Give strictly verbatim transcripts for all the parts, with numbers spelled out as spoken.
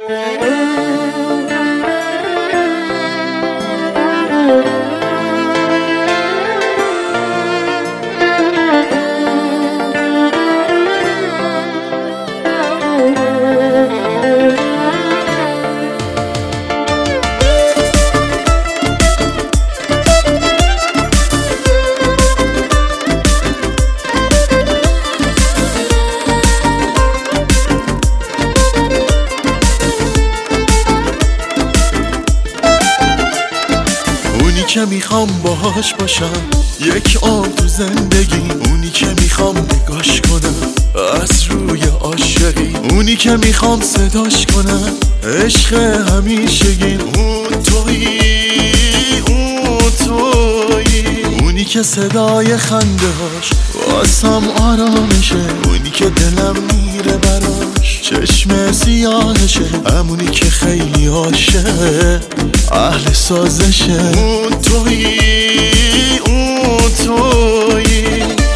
که میخوام باهاش باشم یک عمر تو زندگی، اونی که میخوام نگاش کنم از روی عاشقی، اونی که میخوام صداش کنم عشق همیشگی، اون تویی اون تویی، اونی که صدای خنده هاش واسم آرامشه، اونی که دلم میره براش چشم سیاهشه، همونی که خیلی عاشق اهل سازشه، اون تویی اون تویی.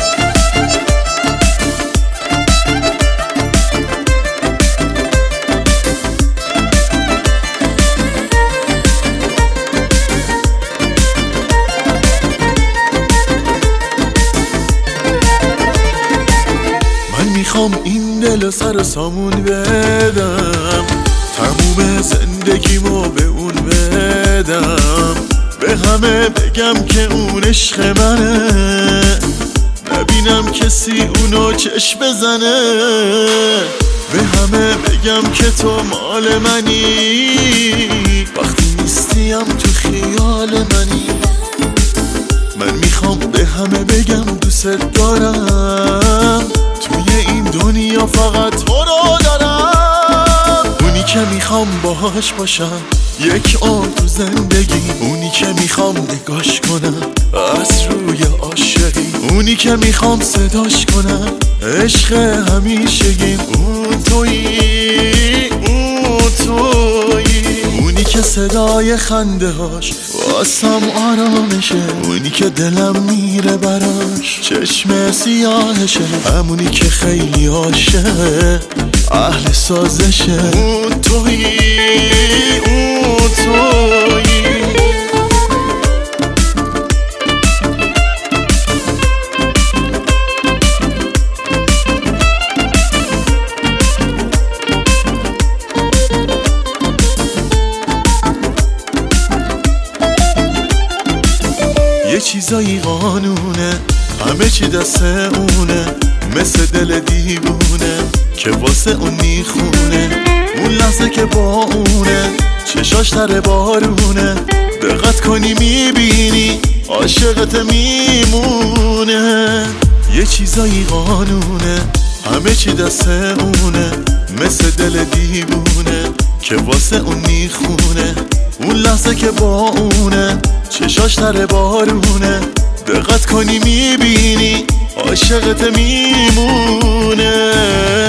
من میخوام این دل سر سامون بدم، تموم زندگیمو به اون بدم، به همه بگم که اون عشق منه، نبینم کسی اونو چشم بزنه، به همه بگم که تو مال منی، وقتی نیستیم تو خیال منی، من میخوام به همه بگم دوست دارم، توی این دنیا فقط تو رو دارم، اونی که میخوام باهاش باشم یک عمر تو زندگی، اونی که میخوام نگاش کنم از روی عاشقی، اونی که میخوام صداش کنم عشق همیشگی، اون تویی اون تویی، اونی که صدای خنده هاش واسم آرامشه، اونی که دلم میره براش چشم سیاهشه، همونی که خیلی عاشق اهل سازشه، اون تویی اون تویی. یه چیزایی قانونه، همه چی دست اونه، مثل دل دیوونه که واسه اون میخونه، اون لحظه که با اونه چشاش تر بارونه، دقت کنی میبینی عاشقت میمونه، یه چیزایی قانونه، همه چی دست اونه، مثل دل دیوونه که واسه اون میخونه، اون لحظه که با اونه چشاش تر بارونه، دقت کنی میبینی عاشقت میمونه.